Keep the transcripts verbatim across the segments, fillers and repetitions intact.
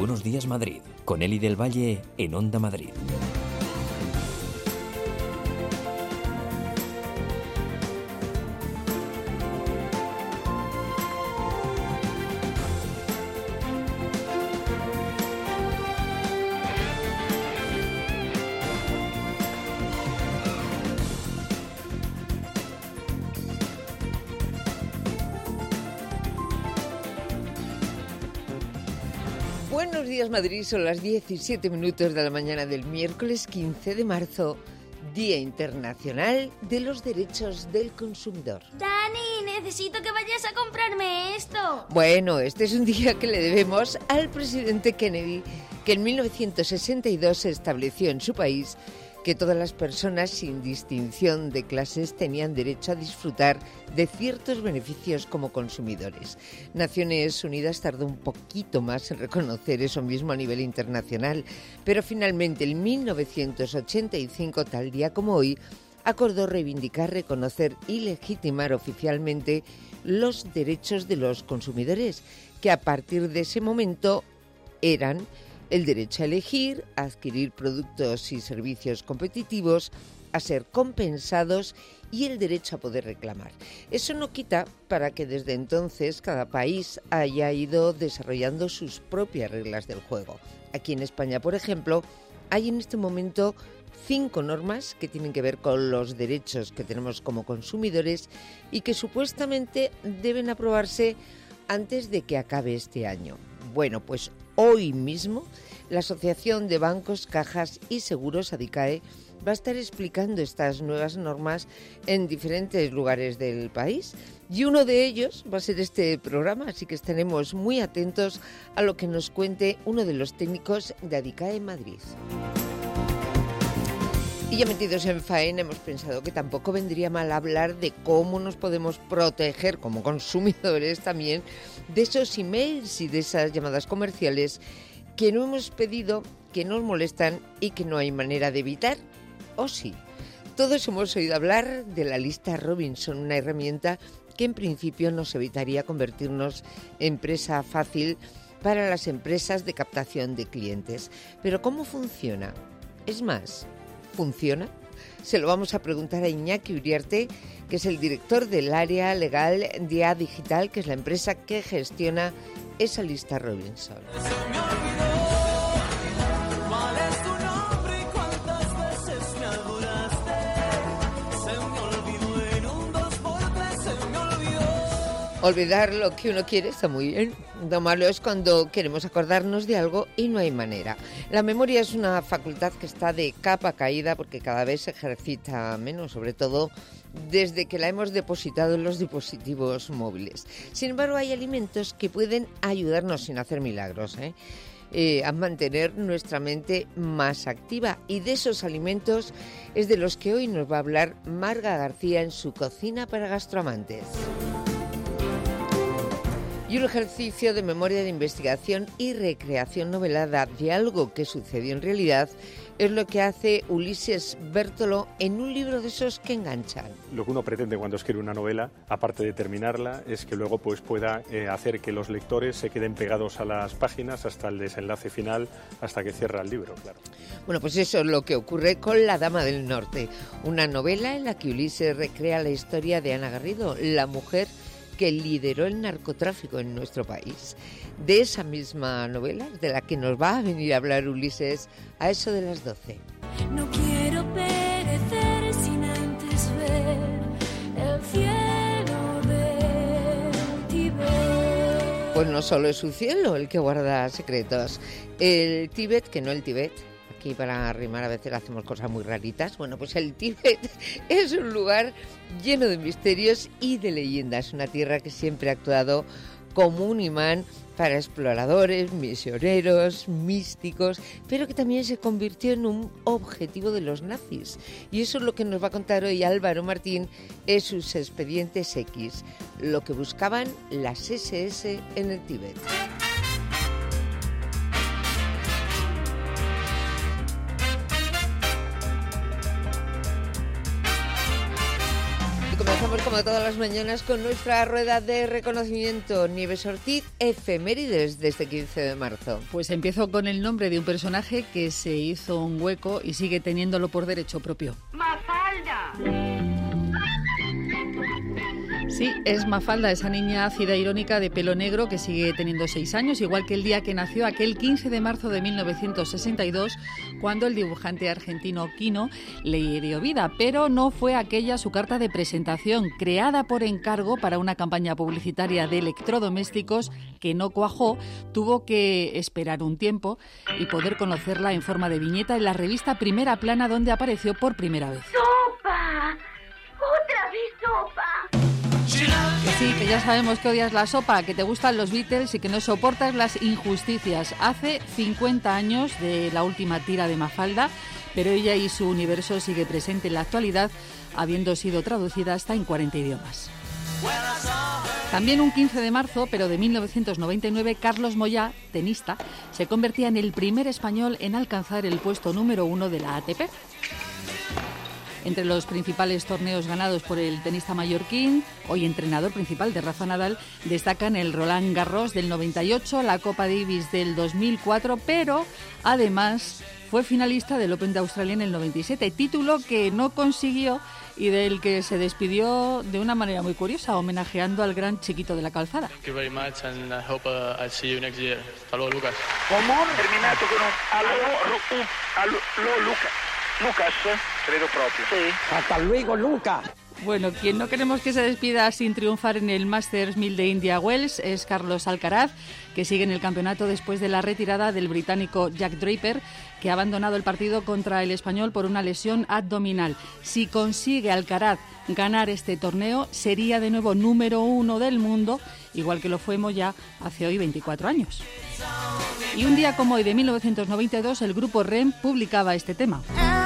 Buenos Días Madrid, con Eli del Valle en Onda Madrid. Buenos días Madrid, son las diecisiete minutos de la mañana del miércoles quince de marzo, Día Internacional de los Derechos del Consumidor. Dani, necesito que vayas a comprarme esto. Bueno, este es un día que le debemos al presidente Kennedy, que en mil novecientos sesenta y dos se estableció en su país que todas las personas, sin distinción de clases, tenían derecho a disfrutar de ciertos beneficios como consumidores. Naciones Unidas tardó un poquito más en reconocer eso mismo a nivel internacional, pero finalmente en mil novecientos ochenta y cinco, tal día como hoy, acordó reivindicar, reconocer y legitimar oficialmente los derechos de los consumidores, que a partir de ese momento eran el derecho a elegir, a adquirir productos y servicios competitivos, a ser compensados y el derecho a poder reclamar. Eso no quita para que desde entonces cada país haya ido desarrollando sus propias reglas del juego. Aquí en España, por ejemplo, hay en este momento cinco normas que tienen que ver con los derechos que tenemos como consumidores y que supuestamente deben aprobarse antes de que acabe este año. Bueno, pues hoy mismo la Asociación de Bancos, Cajas y Seguros, ADICAE, va a estar explicando estas nuevas normas en diferentes lugares del país. Y uno de ellos va a ser este programa, así que estaremos muy atentos a lo que nos cuente uno de los técnicos de ADICAE en Madrid. Y ya metidos en faena, hemos pensado que tampoco vendría mal hablar de cómo nos podemos proteger como consumidores también de esos emails y de esas llamadas comerciales que no hemos pedido, que nos molestan y que no hay manera de evitar, ¿o sí? Todos hemos oído hablar de la lista Robinson, una herramienta que en principio nos evitaría convertirnos en presa fácil para las empresas de captación de clientes. Pero ¿cómo funciona? Es más, ¿funciona? Se lo vamos a preguntar a Iñaki Uriarte, que es el director del área legal de A Digital, que es la empresa que gestiona esa lista Robinson. Olvidar lo que uno quiere está muy bien. Lo malo es cuando queremos acordarnos de algo y no hay manera. La memoria es una facultad que está de capa caída porque cada vez se ejercita menos, sobre todo desde que la hemos depositado en los dispositivos móviles. Sin embargo, hay alimentos que pueden ayudarnos sin hacer milagros, ¿eh? Eh, a mantener nuestra mente más activa. Y de esos alimentos es de los que hoy nos va a hablar Marga García en su Cocina para Gastroamantes. Y un ejercicio de memoria, de investigación y recreación novelada de algo que sucedió en realidad es lo que hace Ulises Bértolo en un libro de esos que enganchan. Lo que uno pretende cuando escribe una novela, aparte de terminarla, es que luego pues, pueda eh, hacer que los lectores se queden pegados a las páginas hasta el desenlace final, hasta que cierra el libro, claro. Bueno, pues eso es lo que ocurre con La Dama del Norte, una novela en la que Ulises recrea la historia de Ana Garrido, la mujer que lideró el narcotráfico en nuestro país. De esa misma novela, de la que nos va a venir a hablar Ulises a eso de las doce. No quiero perecer sin antes ver el cielo del Tíbet. Pues no solo es su cielo el que guarda secretos. El Tíbet, que no el Tíbet. Aquí para rimar a veces hacemos cosas muy raritas. Bueno, pues el Tíbet es un lugar lleno de misterios y de leyendas. Una tierra que siempre ha actuado como un imán para exploradores, misioneros, místicos, pero que también se convirtió en un objetivo de los nazis. Y eso es lo que nos va a contar hoy Álvaro Martín en sus expedientes X, lo que buscaban las ese ese en el Tíbet. Vamos como todas las mañanas con nuestra rueda de reconocimiento. Nieves Ortiz, efemérides de este quince de marzo. Pues empiezo con el nombre de un personaje que se hizo un hueco y sigue teniéndolo por derecho propio. ¡Mafalda! Sí, es Mafalda, esa niña ácida e irónica de pelo negro que sigue teniendo seis años, igual que el día que nació, aquel quince de marzo de mil novecientos sesenta y dos, cuando el dibujante argentino Quino le dio vida. Pero no fue aquella su carta de presentación, creada por encargo para una campaña publicitaria de electrodomésticos que no cuajó. Tuvo que esperar un tiempo y poder conocerla en forma de viñeta en la revista Primera Plana, donde apareció por primera vez. ¡Sopa! ¡Otra vez sopa! Sí, que ya sabemos que odias la sopa, que te gustan los Beatles y que no soportas las injusticias. Hace cincuenta años de la última tira de Mafalda, pero ella y su universo sigue presente en la actualidad, habiendo sido traducida hasta en cuarenta idiomas. También un quince de marzo, pero de mil novecientos noventa y nueve, Carlos Moyá, tenista, se convertía en el primer español en alcanzar el puesto número uno de la A T P. Entre los principales torneos ganados por el tenista mallorquín, hoy entrenador principal de Rafa Nadal, destacan el Roland Garros del noventa y ocho, la Copa Davis del dos mil cuatro, pero además fue finalista del Open de Australia en el noventa y siete, título que no consiguió y del que se despidió de una manera muy curiosa, homenajeando al gran Chiquito de la Calzada. Thank you very much and I hope uh, I'll see you next year. Hasta luego, Lucas. ¿Cómo? Terminato con un allo, un allo, Lucas. Lucas, credo propio. Sí. Hasta luego, Lucas. Bueno, quien no queremos que se despida sin triunfar en el Masters mil de India Wells es Carlos Alcaraz, que sigue en el campeonato después de la retirada del británico Jack Draper, que ha abandonado el partido contra el español por una lesión abdominal. Si consigue Alcaraz ganar este torneo, sería de nuevo número uno del mundo, igual que lo fue Moyá hace hoy veinticuatro años. Y un día como hoy de mil novecientos noventa y dos, el grupo R E M publicaba este tema.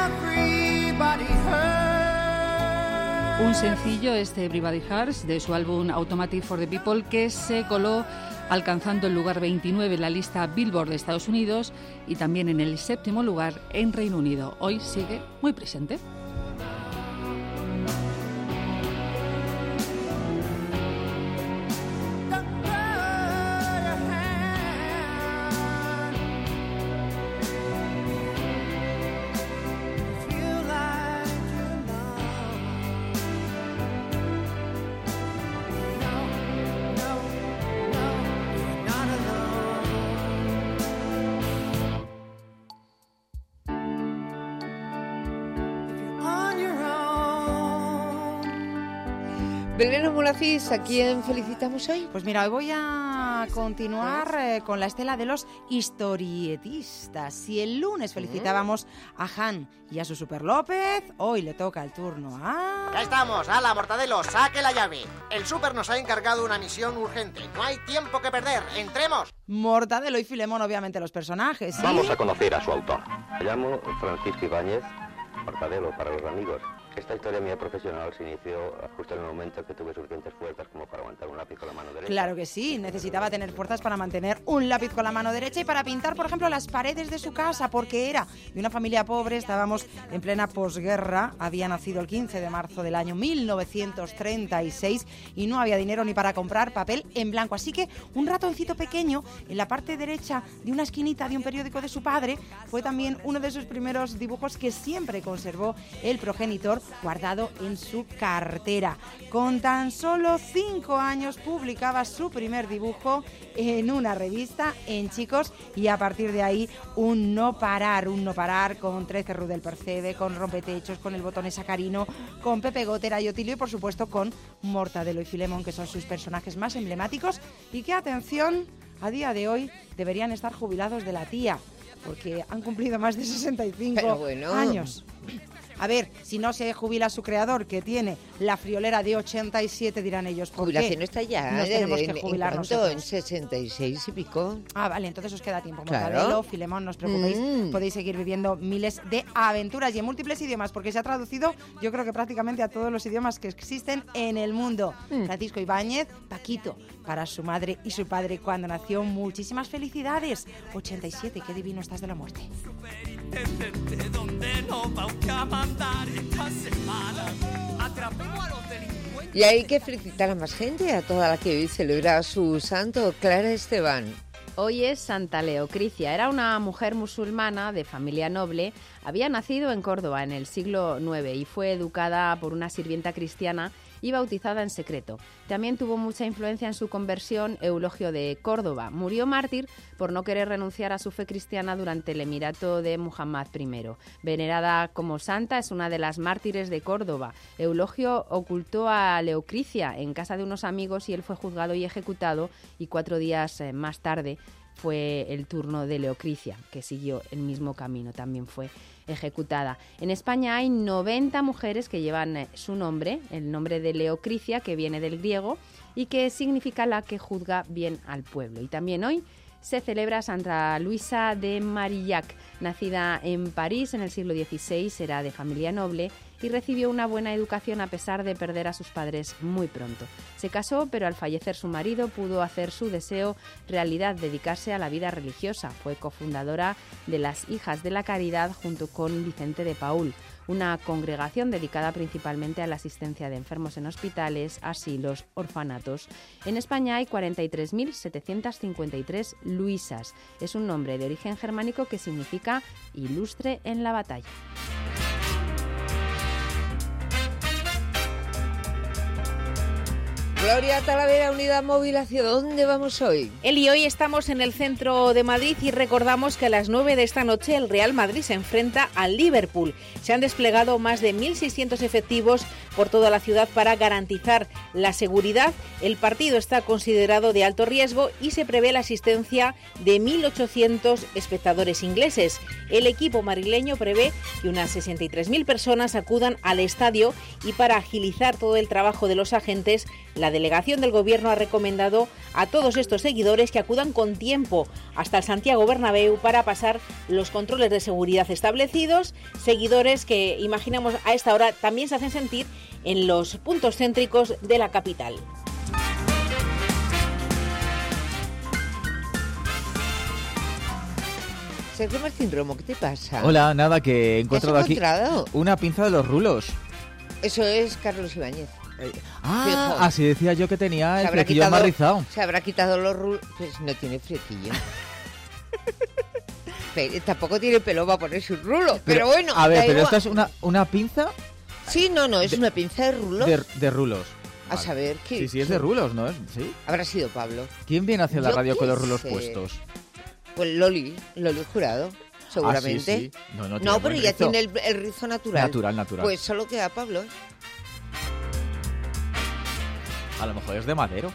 Un sencillo, este Everybody Hurts, de su álbum Automatic for the People, que se coló alcanzando el lugar veintinueve en la lista Billboard de Estados Unidos y también en el séptimo lugar en Reino Unido. Hoy sigue muy presente. Belén Mulacís, ¿a quién felicitamos hoy? Pues mira, hoy voy a continuar eh, con la estela de los historietistas. Si el lunes felicitábamos a Han y a su Super López, hoy le toca el turno a... Ya estamos, ¡hala, Mortadelo, saque la llave! El Super nos ha encargado una misión urgente. No hay tiempo que perder, ¡entremos! Mortadelo y Filemón, obviamente los personajes, ¿sí? Vamos a conocer a su autor. Me llamo Francisco Ibáñez, Mortadelo para los amigos. Esta historia mía profesional se inició justo en el momento que tuve suficientes fuerzas como para aguantar un lápiz con la mano derecha. Claro que sí, necesitaba tener fuerzas para mantener un lápiz con la mano derecha y para pintar, por ejemplo, las paredes de su casa, porque era de una familia pobre, estábamos en plena posguerra, había nacido el quince de marzo del año mil novecientos treinta y seis y no había dinero ni para comprar papel en blanco, así que un ratoncito pequeño en la parte derecha de una esquinita de un periódico de su padre fue también uno de sus primeros dibujos que siempre conservó el progenitor guardado en su cartera. Con tan solo cinco años publicaba su primer dibujo en una revista, en Chicos, y a partir de ahí un no parar, un no parar con trece Rudel Percebe, con Rompetechos, con el Botón Sacarino, con Pepe Gotera y Otilio y por supuesto con Mortadelo y Filemón, que son sus personajes más emblemáticos y que, atención, a día de hoy deberían estar jubilados de la tía, porque han cumplido más de sesenta y cinco bueno. años. A ver, si no se jubila su creador, que tiene la friolera de ochenta y siete, dirán ellos, ¿por Jubilación qué? está ya. Nos tenemos en, que jubilar ¿en nosotros. En sesenta y seis y pico. Ah, vale, entonces os queda tiempo. Claro. Mortadelo, Filemón, no os preocupéis, Mm. podéis seguir viviendo miles de aventuras y en múltiples idiomas, porque se ha traducido, yo creo que prácticamente a todos los idiomas que existen en el mundo. Mm. Francisco Ibáñez, Paquito, para su madre y su padre cuando nació. Muchísimas felicidades. ochenta y siete, qué divino estás de la muerte. ¿Dónde nos vamos a mandar esta semana? Atrapemos a los delincuentes. Y hay que felicitar a más gente, a toda la que hoy celebra su santo, Clara Esteban. Hoy es Santa Leocricia. Era una mujer musulmana de familia noble. Había nacido en Córdoba en el siglo nueve y fue educada por una sirvienta cristiana y bautizada en secreto. También tuvo mucha influencia en su conversión Eulogio de Córdoba. Murió mártir por no querer renunciar a su fe cristiana durante el emirato de Muhammad primero. Venerada como santa, es una de las mártires de Córdoba. Eulogio ocultó a Leocricia en casa de unos amigos y él fue juzgado y ejecutado, y cuatro días eh, más tarde fue el turno de Leocricia, que siguió el mismo camino, también fue ejecutada. En España hay noventa mujeres que llevan eh, su nombre, el nombre de Leocricia, que viene del griego y que significa la que juzga bien al pueblo. Y también hoy se celebra Santa Luisa de Marillac. Nacida en París en el siglo dieciséis, era de familia noble y recibió una buena educación a pesar de perder a sus padres muy pronto. Se casó, pero al fallecer su marido pudo hacer su deseo realidad, dedicarse a la vida religiosa. Fue cofundadora de las Hijas de la Caridad junto con Vicente de Paúl, una congregación dedicada principalmente a la asistencia de enfermos en hospitales, asilos, orfanatos. En España hay cuarenta y tres mil setecientas cincuenta y tres Luisas. Es un nombre de origen germánico que significa ilustre en la batalla. Gloria Talavera, Unidad Móvil, ¿hacia dónde vamos hoy? Eli, hoy estamos en el centro de Madrid y recordamos que a las nueve de esta noche el Real Madrid se enfrenta al Liverpool. Se han desplegado más de mil seiscientos efectivos por toda la ciudad para garantizar la seguridad. El partido está considerado de alto riesgo y se prevé la asistencia de mil ochocientos espectadores ingleses. El equipo madrileño prevé que unas sesenta y tres mil personas acudan al estadio, y para agilizar todo el trabajo de los agentes, la delegación del Gobierno ha recomendado a todos estos seguidores que acudan con tiempo hasta el Santiago Bernabéu para pasar los controles de seguridad establecidos, seguidores que, imaginamos, a esta hora también se hacen sentir en los puntos céntricos de la capital. Sergio Martín Romo, ¿qué te pasa? Hola, nada, que he encontrado ¿Has aquí encontrado? una pinza de los rulos. Eso es Carlos Ibáñez. Ah, Fijo. así decía yo que tenía Se el habrá flequillo quitado- más rizado. Se habrá quitado los rulos. Pues no tiene flequillo. Pero tampoco tiene pelo para ponerse un rulo. Pero, bueno. A ver, da pero igual. esta es una, una pinza Sí, no, no, es una pinza de rulos. de, de rulos. A saber qué. Sí, sí, es de rulos, ¿no? ¿Sí? Habrá sido Pablo. ¿Quién viene hacia la Yo radio qué con los rulos sé. puestos? Pues Loli, Loli Jurado, seguramente. Ah, sí, sí. No, no, tiene No, pero buen ya rizo. tiene el, el rizo natural. Natural, natural. Pues solo queda Pablo. ¿eh? A lo mejor es de madero.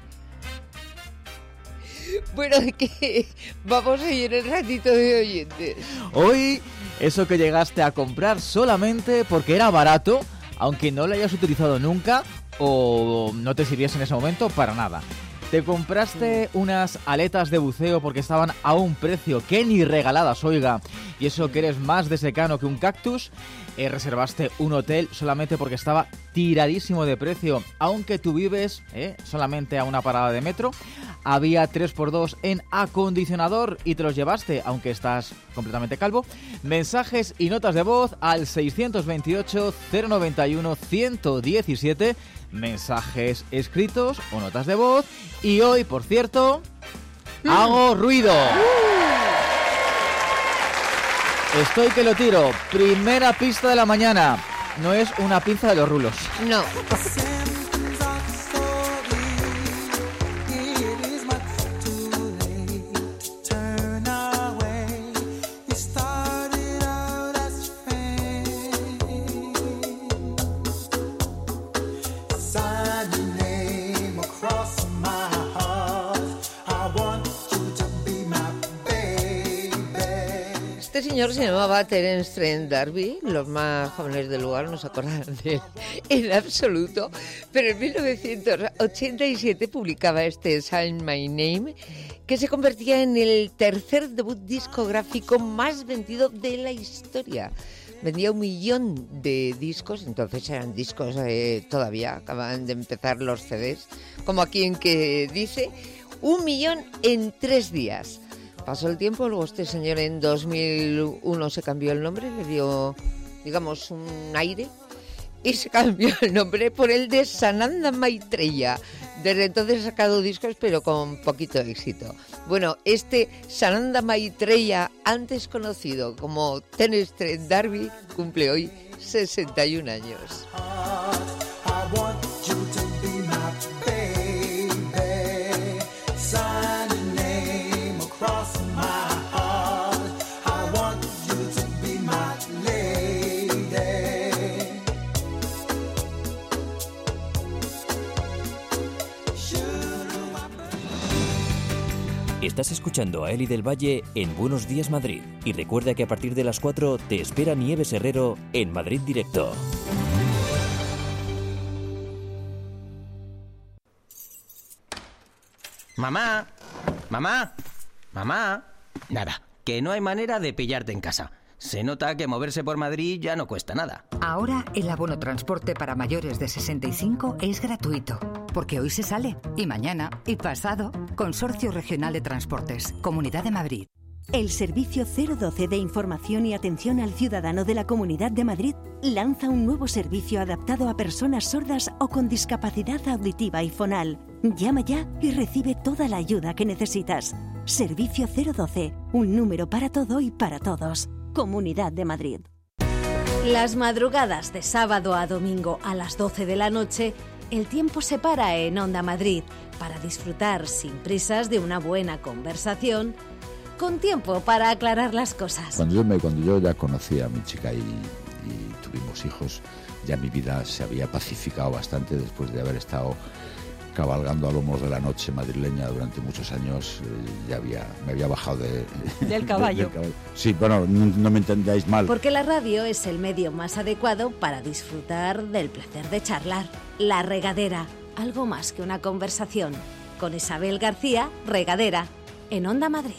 Bueno, que vamos a ir el ratito de oyentes. Hoy, eso que llegaste a comprar solamente porque era barato, aunque no lo hayas utilizado nunca o no te sirviese en ese momento para nada. Te compraste unas aletas de buceo porque estaban a un precio que ni regaladas, oiga, y eso que eres más de secano que un cactus. Eh, reservaste un hotel solamente porque estaba tiradísimo de precio, aunque tú vives eh, solamente a una parada de metro. Había tres por dos en acondicionador y te los llevaste, aunque estás completamente calvo. Mensajes y notas de voz al seiscientos veintiocho, cero noventa y uno, ciento diecisiete. Mensajes escritos o notas de voz. Y hoy, por cierto, hago ruido. Estoy que lo tiro. Primera pista de la mañana. No es una pinza de los rulos. No. Este señor se llamaba Terence Trent D'Arby. Los más jóvenes del lugar no se acordarán de él en absoluto. Pero en mil novecientos ochenta y siete publicaba este Sign My Name, que se convertía en el tercer debut discográfico más vendido de la historia. Vendía un millón de discos, entonces eran discos eh, todavía, acaban de empezar los C Ds, como aquí en que dice, un millón en tres días. Pasó el tiempo, luego este señor en dos mil uno se cambió el nombre, le dio, digamos, un aire, y se cambió el nombre por el de Sananda Maitreya. Desde entonces ha sacado discos, pero con poquito éxito. Bueno, este Sananda Maitreya, antes conocido como Ten Street D'Arby, cumple hoy sesenta y un años. Estás escuchando a Eli del Valle en Buenos Días Madrid. Y recuerda que a partir de las cuatro te espera Nieves Herrero en Madrid Directo. Mamá, mamá, mamá. Nada, que no hay manera de pillarte en casa. Se nota que moverse por Madrid ya no cuesta nada. Ahora el abono transporte para mayores de sesenta y cinco es gratuito, porque hoy se sale, y mañana, y pasado. Consorcio Regional de Transportes, Comunidad de Madrid. El Servicio cero doce de Información y Atención al Ciudadano de la Comunidad de Madrid lanza un nuevo servicio adaptado a personas sordas o con discapacidad auditiva y fonal. Llama ya y recibe toda la ayuda que necesitas. Servicio cero doce, un número para todo y para todos. Comunidad de Madrid. Las madrugadas de sábado a domingo a las doce de la noche, el tiempo se para en Onda Madrid para disfrutar sin prisas de una buena conversación, con tiempo para aclarar las cosas. Cuando yo, me, cuando yo ya conocí a mi chica y, y tuvimos hijos, ya mi vida se había pacificado bastante después de haber estado cabalgando a lomos de la noche madrileña durante muchos años. Eh, ya había, me había bajado de, del caballo. de, del caballo. Sí, bueno, no, no me entendáis mal. Porque la radio es el medio más adecuado para disfrutar del placer de charlar. La Regadera, algo más que una conversación. Con Isabel García, Regadera, en Onda Madrid.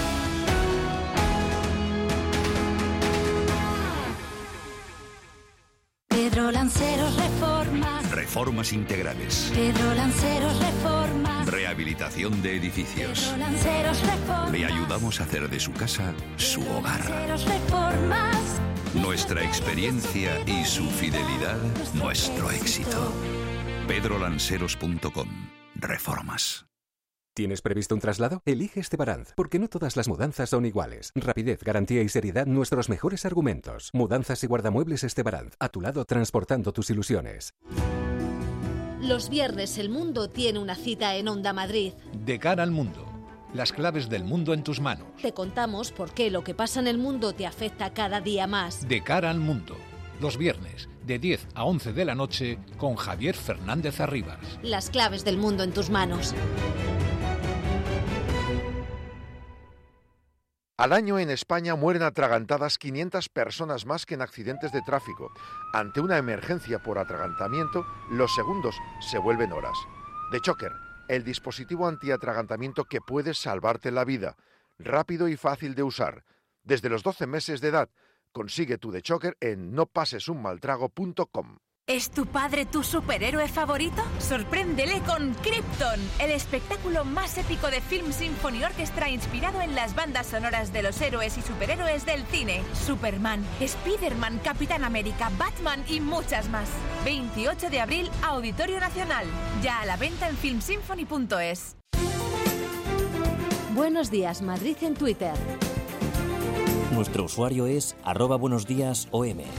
Pedro Lanceros Reformas. Reformas integrales. Pedro Lanceros Reformas. Rehabilitación de edificios. Pedro Lanceros Reformas. Le ayudamos a hacer de su casa su hogar. Lanceros Reformas. Nuestra experiencia y su fidelidad, nuestro éxito. pedro lanceros punto com. Reformas. ¿Tienes previsto un traslado? Elige Estebaranz, porque no todas las mudanzas son iguales. Rapidez, garantía y seriedad, nuestros mejores argumentos. Mudanzas y guardamuebles Estebaranz, a tu lado transportando tus ilusiones. Los viernes el mundo tiene una cita en Onda Madrid. De cara al mundo. Las claves del mundo en tus manos. Te contamos por qué lo que pasa en el mundo te afecta cada día más. De cara al mundo. Los viernes, de diez a once de la noche, con Javier Fernández Arribas. Las claves del mundo en tus manos. Al año en España mueren atragantadas quinientas personas más que en accidentes de tráfico. Ante una emergencia por atragantamiento, los segundos se vuelven horas. The Choker, el dispositivo antiatragantamiento que puede salvarte la vida. Rápido y fácil de usar. Desde los doce meses de edad, consigue tu The Choker en no pases un mal trago punto com. ¿Es tu padre tu superhéroe favorito? Sorpréndele con Krypton, el espectáculo más épico de Film Symphony Orchestra inspirado en las bandas sonoras de los héroes y superhéroes del cine. Superman, Spiderman, Capitán América, Batman y muchas más. veintiocho de abril, Auditorio Nacional. Ya a la venta en film symphony punto es. Buenos días, Madrid en Twitter. Nuestro usuario es arroba buenos días O M.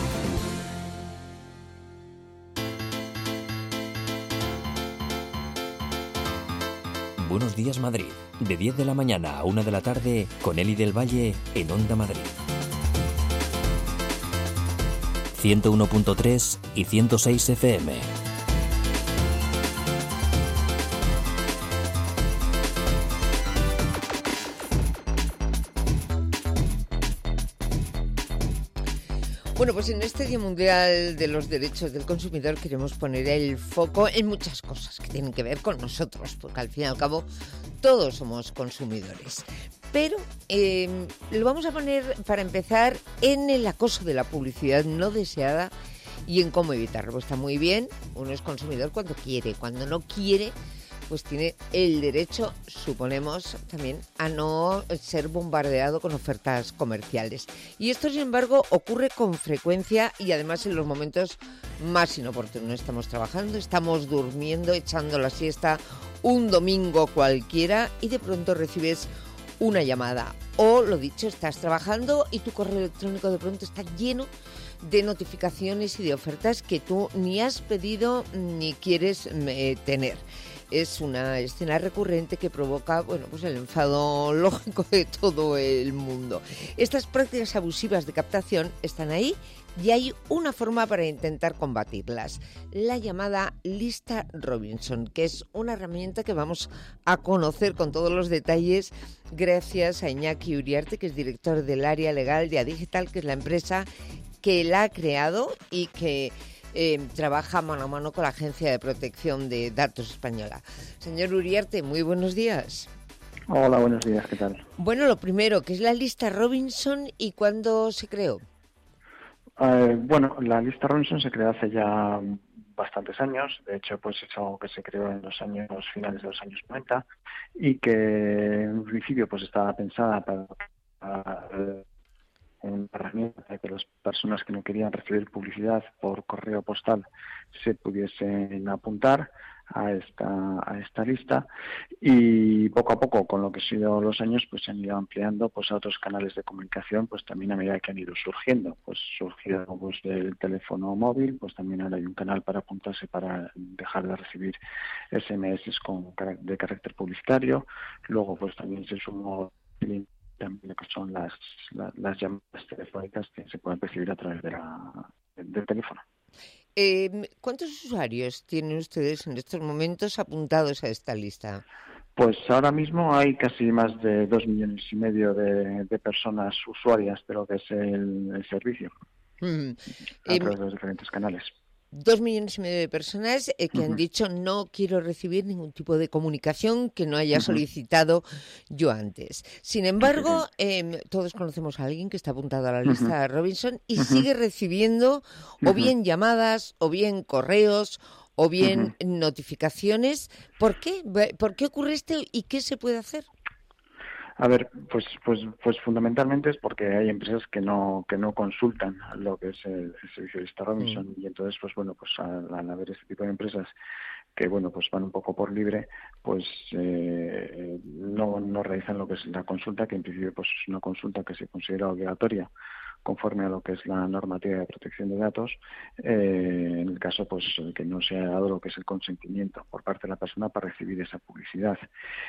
Buenos días Madrid, de diez de la mañana a una de la tarde, con Eli del Valle en Onda Madrid. ciento uno punto tres y ciento seis F M. Bueno, pues en este Día Mundial de los Derechos del Consumidor queremos poner el foco en muchas cosas que tienen que ver con nosotros, porque al fin y al cabo todos somos consumidores. Pero eh, lo vamos a poner, para empezar, en el acoso de la publicidad no deseada y en cómo evitarlo. Está muy bien, uno es consumidor cuando quiere, cuando no quiere, pues tiene el derecho, suponemos, también a no ser bombardeado con ofertas comerciales. Y esto, sin embargo, ocurre con frecuencia y además en los momentos más inoportunos. Estamos trabajando, estamos durmiendo, echando la siesta un domingo cualquiera y de pronto recibes una llamada. O, lo dicho, estás trabajando y tu correo electrónico de pronto está lleno de notificaciones y de ofertas que tú ni has pedido ni quieres eh, tener. Es una escena recurrente que provoca, bueno, pues el enfado lógico de todo el mundo. Estas prácticas abusivas de captación están ahí y hay una forma para intentar combatirlas, la llamada lista Robinson, que es una herramienta que vamos a conocer con todos los detalles gracias a Iñaki Uriarte, que es director del área legal de Adigital, que es la empresa que la ha creado y que Eh, trabaja mano a mano con la Agencia de Protección de Datos Española. Señor Uriarte, muy buenos días. Hola, buenos días, ¿qué tal? Bueno, lo primero, ¿qué es la lista Robinson y cuándo se creó? Eh, bueno, la lista Robinson se creó hace ya bastantes años. De hecho, pues es algo que se creó en los años finales de los años noventa y que en principio pues estaba pensada para, para una herramienta para que las personas que no querían recibir publicidad por correo postal se pudiesen apuntar a esta a esta lista, y poco a poco, con lo que han sido los años, pues se han ido ampliando pues a otros canales de comunicación, pues también a medida que han ido surgiendo. Pues surgió pues el teléfono móvil, pues también ahora hay un canal para apuntarse para dejar de recibir ese eme ese con de carácter publicitario. Luego pues también se sumó también lo que son las, las, las llamadas telefónicas que se pueden recibir a través de la, del teléfono. Eh, ¿Cuántos usuarios tienen ustedes en estos momentos apuntados a esta lista? Pues ahora mismo hay casi más de dos millones y medio de, de personas usuarias de lo que es el, el servicio, mm. a eh, través de los diferentes canales. Dos millones y medio de personas eh, que uh-huh. han dicho no quiero recibir ningún tipo de comunicación que no haya uh-huh. solicitado yo antes. Sin embargo, eh, todos conocemos a alguien que está apuntado a la lista uh-huh. Robinson y uh-huh. sigue recibiendo uh-huh. o bien llamadas, o bien correos, o bien uh-huh. notificaciones. ¿Por qué? ¿Por qué ocurre esto y qué se puede hacer? A ver, pues, pues, pues fundamentalmente es porque hay empresas que no que no consultan lo que es el, el servicio de lista Robinson mm. y entonces, pues bueno, pues al, al haber este tipo de empresas que bueno, pues van un poco por libre, pues eh, no no realizan lo que es la consulta, que en principio pues es una consulta que se considera obligatoria conforme a lo que es la normativa de protección de datos, eh, en el caso pues que no se haya dado lo que es el consentimiento por parte de la persona para recibir esa publicidad.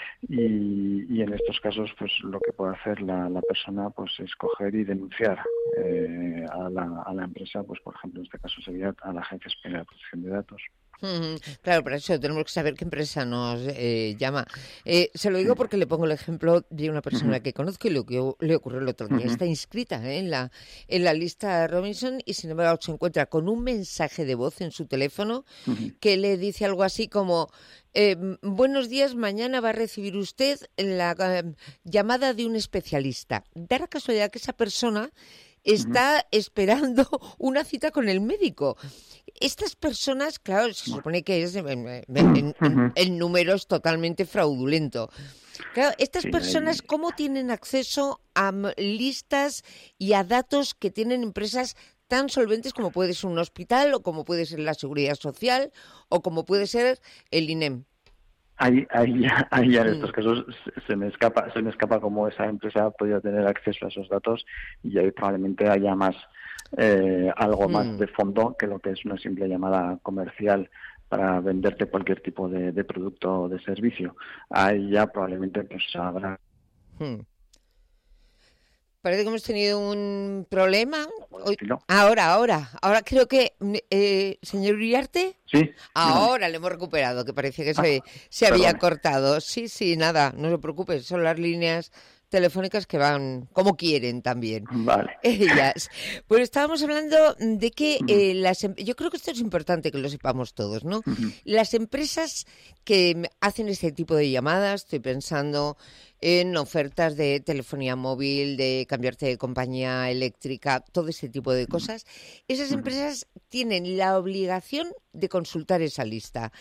Y, y en estos casos pues lo que puede hacer la, la persona pues es coger y denunciar eh, a, la, a la empresa, pues por ejemplo en este caso sería a la Agencia Española de Protección de Datos. Claro, para eso tenemos que saber qué empresa nos eh, llama. Eh, se lo digo porque le pongo el ejemplo de una persona uh-huh. que conozco y lo que le ocurrió el otro día. Uh-huh. Está inscrita ¿eh? en la en la lista Robinson y sin embargo se encuentra con un mensaje de voz en su teléfono uh-huh. que le dice algo así como eh, buenos días, mañana va a recibir usted la uh, llamada de un especialista. Da la casualidad que esa persona está uh-huh. esperando una cita con el médico. Estas personas, claro, se supone que es, en, en, en, el número es totalmente fraudulento. Claro, estas sí, personas, ¿cómo tienen acceso a listas y a datos que tienen empresas tan solventes como puede ser un hospital o como puede ser la Seguridad Social o como puede ser el I N E M? Ahí, ahí, ya, ahí ya en estos casos se me escapa, se me escapa cómo esa empresa ha podido tener acceso a esos datos y ahí probablemente haya más eh, algo mm. más de fondo que lo que es una simple llamada comercial para venderte cualquier tipo de, de producto o de servicio. Ahí ya probablemente pues habrá. Hmm. Parece que hemos tenido un problema. Hoy, ahora, ahora, ahora creo que, eh, señor Uriarte. Sí. Ahora no. Le hemos recuperado, que parecía que ah, se, se había cortado. Sí, sí, nada, no se preocupe, son las líneas telefónicas que van como quieren también. Vale. Ellas. Pues estábamos hablando de que eh, las, yo creo que esto es importante que lo sepamos todos, ¿no? Uh-huh. Las empresas que hacen este tipo de llamadas, estoy pensando en ofertas de telefonía móvil, de cambiarte de compañía eléctrica, todo ese tipo de cosas, esas empresas tienen la obligación de consultar esa lista.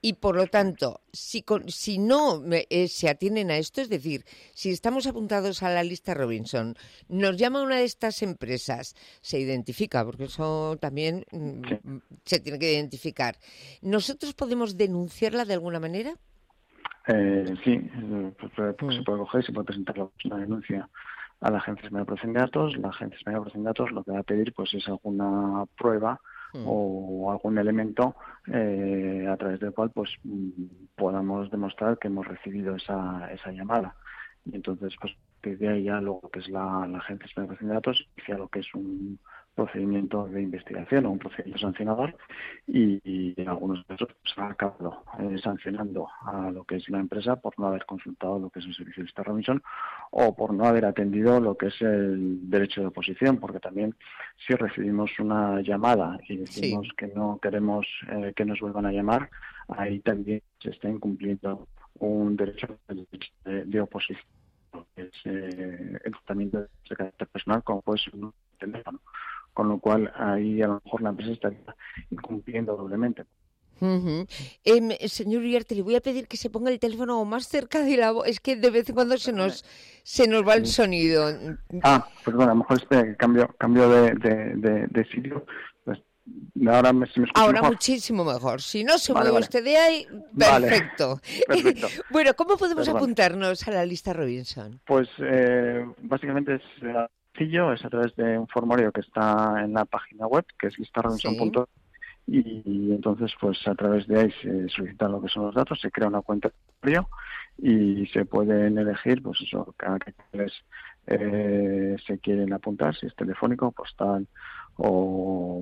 y por lo tanto, si, con, si no eh, se atienden a esto, es decir, si estamos apuntados a la lista Robinson, nos llama una de estas empresas, se identifica, porque eso también sí. mm, se tiene que identificar. ¿Nosotros podemos denunciarla de alguna manera? Eh, sí, pues, pues, mm. se puede coger, se puede presentar una denuncia a la Agencia Española de Protección de Datos. La Agencia Española de Protección de Datos lo que va a pedir pues es alguna prueba mm. o algún elemento eh, a través del cual pues podamos demostrar que hemos recibido esa, esa llamada. Y entonces, pues desde ahí ya lo que es la, la Agencia Española de Protección de Datos inicia lo que es un procedimiento de investigación o un procedimiento sancionador y, y en algunos casos se ha acabado eh, sancionando a lo que es la empresa por no haber consultado lo que es el servicio de lista Robinson o por no haber atendido lo que es el derecho de oposición, porque también si recibimos una llamada y decimos sí. que no queremos eh, que nos vuelvan a llamar, ahí también se está incumpliendo un derecho de, de oposición, que es eh, el tratamiento de carácter personal, como puede ser un teléfono. Con lo cual, ahí a lo mejor la empresa estaría incumpliendo doblemente. Uh-huh. Eh, señor Uriarte, le voy a pedir que se ponga el teléfono más cerca de la voz. Es que de vez en cuando se nos se nos va el sonido. Ah, perdón, a lo mejor este cambio cambio de, de, de, de sitio. Pues ahora me, se me escucha Ahora mejor. Muchísimo mejor. Si no se vale, mueve vale. usted de ahí, perfecto. Vale. Perfecto. Bueno, ¿cómo podemos Perdón. apuntarnos a la lista Robinson? Pues eh, básicamente es eh, sencillo, es a través de un formulario que está en la página web, que es lista robinson punto es. Sí. Y entonces, pues a través de ahí se solicitan lo que son los datos, se crea una cuenta de usuario y se pueden elegir, pues eso, cada que eh, se quieren apuntar, si es telefónico, postal o,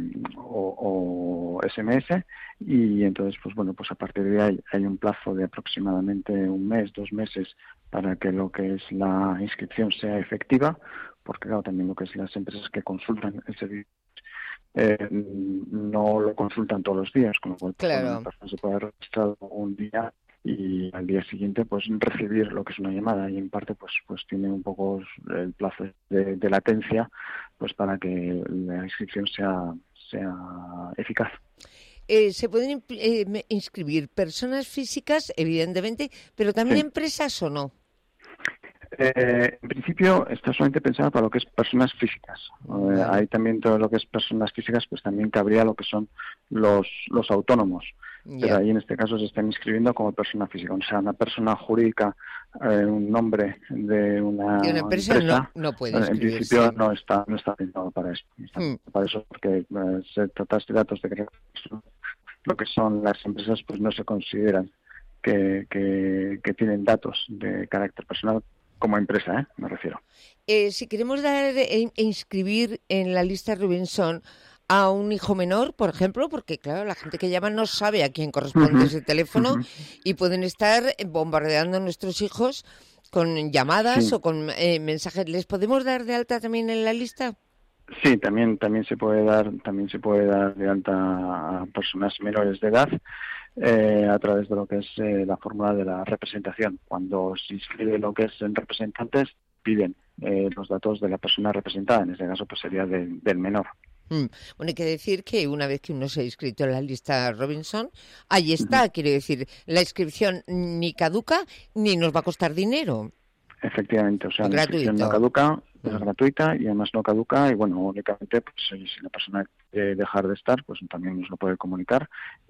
o, o ese eme ese, y entonces, pues bueno, pues a partir de ahí hay un plazo de aproximadamente un mes, dos meses para que lo que es la inscripción sea efectiva, porque claro, también lo que es las empresas que consultan el servicio Eh, no lo consultan todos los días, con lo cual claro. Bueno, una persona se puede registrar un día y al día siguiente pues recibir lo que es una llamada, y en parte pues pues tiene un poco el plazo de, de latencia pues para que la inscripción sea sea eficaz. Eh, se pueden eh, inscribir personas físicas, evidentemente, pero también sí. empresas o no. Eh, en principio está solamente pensada para lo que es personas físicas. Eh, ahí también todo lo que es personas físicas, pues también cabría lo que son los los autónomos. Yeah. Pero ahí en este caso se están inscribiendo como persona física. O sea, una persona jurídica, eh, un nombre de una, de una empresa, empresa no, no puede en principio no está no está pensado para eso. Está hmm. Para eso, porque eh, se trata de datos de que lo que son las empresas, pues no se consideran que, que, que tienen datos de carácter personal. Como empresa, ¿eh? Me refiero. Eh, si queremos dar e inscribir en la lista Robinson a un hijo menor, por ejemplo, porque claro, la gente que llama no sabe a quién corresponde uh-huh. ese teléfono uh-huh. y pueden estar bombardeando a nuestros hijos con llamadas sí. o con eh, mensajes. ¿Les podemos dar de alta también en la lista? Sí, también también se puede dar también se puede dar de alta a personas menores de edad. Eh, a través de lo que es eh, la fórmula de la representación. Cuando se inscribe lo que es en representantes, piden eh, los datos de la persona representada, en este caso pues sería de, del menor. Mm. Bueno, hay que decir que una vez que uno se ha inscrito en la lista Robinson, ahí está, uh-huh. quiero decir, la inscripción ni caduca ni nos va a costar dinero. Efectivamente, o sea, la inscripción no caduca, es gratuita y además no caduca, y bueno, únicamente pues si la persona quiere dejar de estar, pues también nos lo puede comunicar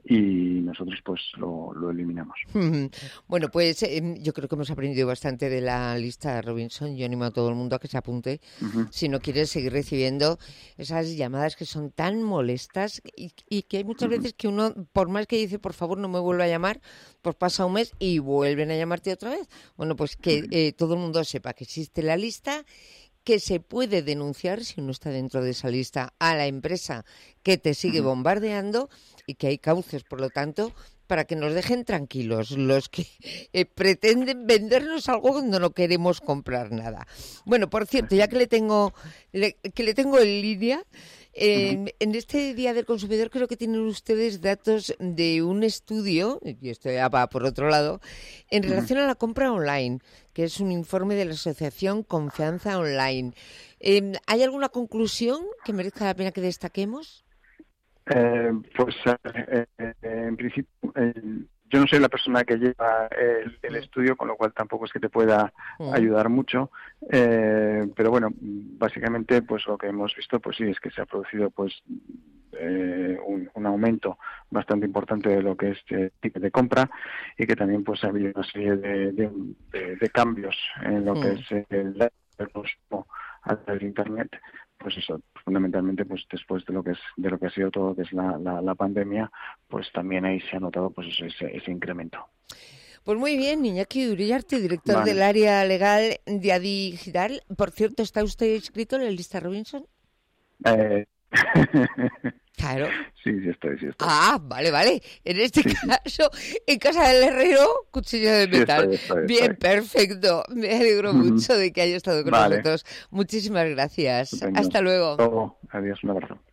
y nosotros pues lo, lo eliminamos. Bueno, pues eh, yo creo que hemos aprendido bastante de la lista Robinson. Yo animo a todo el mundo a que se apunte uh-huh. si no quiere seguir recibiendo esas llamadas que son tan molestas y, y que hay muchas uh-huh. veces que uno, por más que dice por favor no me vuelva a llamar, pues pasa un mes y vuelven a llamarte otra vez. Bueno, pues que eh, todo el mundo sepa que existe la lista, que se puede denunciar si uno está dentro de esa lista a la empresa que te sigue bombardeando y que hay cauces, por lo tanto, para que nos dejen tranquilos los que eh, pretenden vendernos algo cuando no queremos comprar nada. Bueno, por cierto, ya que le tengo le, que le tengo en línea, eh, uh-huh. en este Día del Consumidor creo que tienen ustedes datos de un estudio, y esto ya va por otro lado, en relación uh-huh. a la compra online, que es un informe de la Asociación Confianza Online. Eh, ¿Hay alguna conclusión que merezca la pena que destaquemos? Eh, pues eh, eh, en principio eh, yo no soy la persona que lleva el, el estudio, con lo cual tampoco es que te pueda Mm. ayudar mucho, eh, pero bueno, básicamente pues lo que hemos visto pues sí es que se ha producido pues eh, un, un aumento bastante importante de lo que es el ticket de compra, y que también pues ha habido una serie de, de, de, de cambios en lo Mm. que es el, el consumo a través de Internet. Pues eso, fundamentalmente, pues después de lo que es de lo que ha sido todo desde la, la, la pandemia, pues también ahí se ha notado pues eso, ese, ese incremento. Pues muy bien, Iñaki Uriarte, director Vale. del área legal de Adi Digital. Por cierto, ¿está usted inscrito en la lista Robinson? Eh... Claro. Sí, sí estoy, sí estoy. Ah, vale, vale. En este caso, en casa del herrero, cuchillo de Sí, metal. estoy, estoy, Bien, estoy. perfecto. Me alegro Ujú. mucho de que haya estado con Vale. nosotros. Muchísimas gracias. Estupendo. Hasta luego. Luego. Adiós, un abrazo.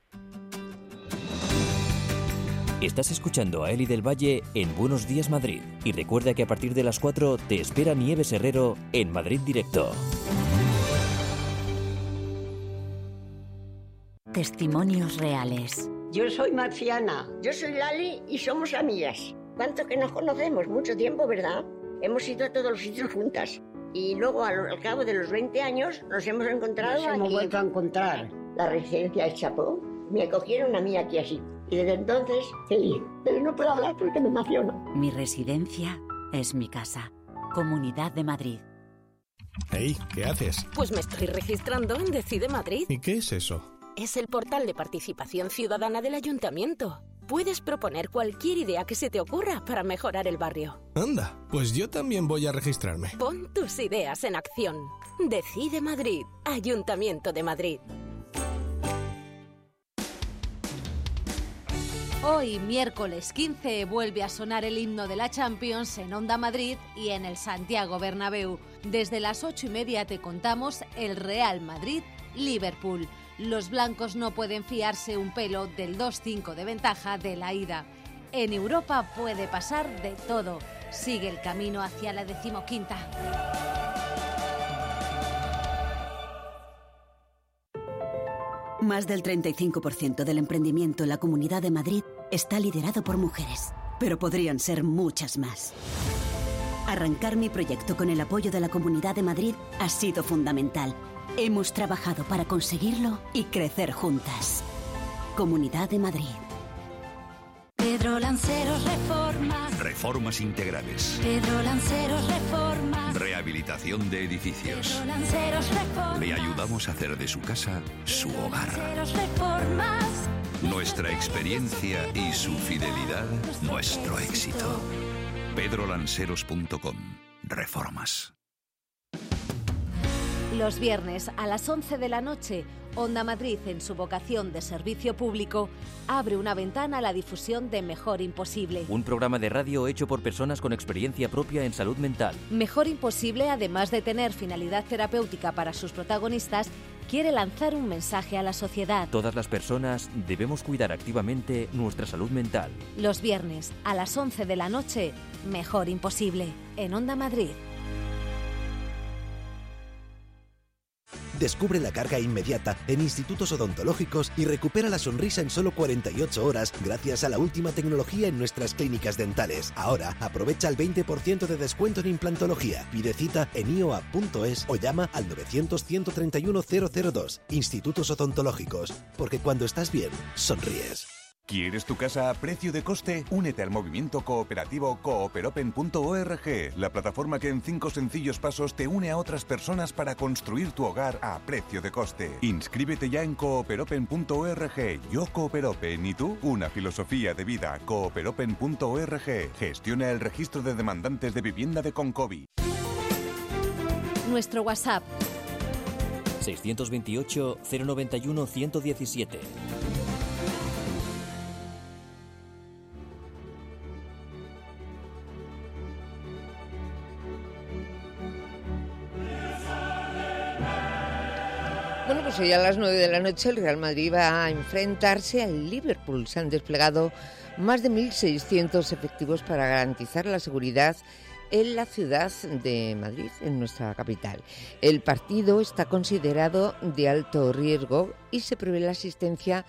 Estás escuchando a Eli del Valle en Buenos Días Madrid. Y recuerda que a partir de las cuatro te espera Nieves Herrero en Madrid Directo. Testimonios reales. Yo soy Marciana. Yo soy Lali y somos amigas. ¿Cuánto que nos conocemos? Mucho tiempo, ¿verdad? Hemos ido a todos los sitios juntas. Y luego, al, al cabo de los veinte años, nos hemos encontrado Nos hemos aquí. vuelto a encontrar. La residencia del Chapó. Me acogieron a mí aquí así. Y desde entonces, feliz. Pero no puedo hablar porque me emociono. Mi residencia es mi casa. Comunidad de Madrid. Hey, ¿qué haces? Pues me estoy registrando en Decide Madrid. ¿Y qué es eso? Es el portal de participación ciudadana del ayuntamiento. Puedes proponer cualquier idea que se te ocurra para mejorar el barrio. Anda, pues yo también voy a registrarme. Pon tus ideas en acción. Decide Madrid, Ayuntamiento de Madrid. Hoy, miércoles quince, vuelve a sonar el himno de la Champions en Onda Madrid y en el Santiago Bernabéu. Desde las ocho y media te contamos el Real Madrid-Liverpool. Los blancos no pueden fiarse un pelo del dos cinco de ventaja de la ida. En Europa puede pasar de todo. Sigue el camino hacia la decimoquinta. Más del treinta y cinco por ciento del emprendimiento en la Comunidad de Madrid está liderado por mujeres, pero podrían ser muchas más. Arrancar mi proyecto con el apoyo de la Comunidad de Madrid ha sido fundamental. Hemos trabajado para conseguirlo y crecer juntas. Comunidad de Madrid. Pedro Lanceros Reformas. Reformas integrales. Pedro Lanceros Reformas. Rehabilitación de edificios. Pedro Lanceros Reformas. Le ayudamos a hacer de su casa su hogar. Lanceros Reformas. Nuestra experiencia y su fidelidad, nuestro éxito. pedro lanceros punto com. Reformas. Los viernes a las once de la noche, Onda Madrid, en su vocación de servicio público, abre una ventana a la difusión de Mejor Imposible. Un programa de radio hecho por personas con experiencia propia en salud mental. Mejor Imposible, además de tener finalidad terapéutica para sus protagonistas, quiere lanzar un mensaje a la sociedad. Todas las personas debemos cuidar activamente nuestra salud mental. Los viernes a las once de la noche, Mejor Imposible, en Onda Madrid. Descubre la carga inmediata en institutos odontológicos y recupera la sonrisa en solo cuarenta y ocho horas gracias a la última tecnología en nuestras clínicas dentales. Ahora aprovecha el veinte por ciento de descuento en implantología. Pide cita en i o a punto es o llama al novecientos, ciento treinta y uno, cero cero dos. Institutos odontológicos, porque cuando estás bien, sonríes. ¿Quieres tu casa a precio de coste? Únete al movimiento cooperativo cooperopen punto org, la plataforma que en cinco sencillos pasos te une a otras personas para construir tu hogar a precio de coste. Inscríbete ya en cooperopen punto org. Yo Cooperopen y tú, una filosofía de vida. cooperopen punto org. Gestiona el registro de demandantes de vivienda de Concovi. Nuestro WhatsApp seiscientos veintiocho, cero noventa y uno, ciento diecisiete. Bueno, pues hoy a las nueve de la noche el Real Madrid va a enfrentarse al Liverpool. Se han desplegado más de mil seiscientos efectivos para garantizar la seguridad en la ciudad de Madrid, en nuestra capital. El partido está considerado de alto riesgo y se prevé la asistencia